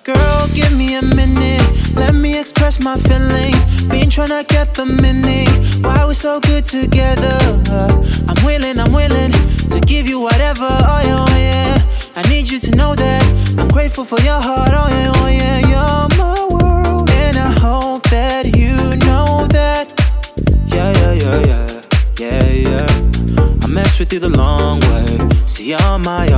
Girl, give me a minute, let me express my feelings. Been tryna get the meaning, why we're so good together. I'm willing to give you whatever, oh yeah, oh yeah. I need you to know that I'm grateful for your heart, oh yeah, oh yeah. You're my world, and I hope that you know that. Yeah, yeah, yeah, yeah, yeah, yeah. I mess with you the long way, see you're my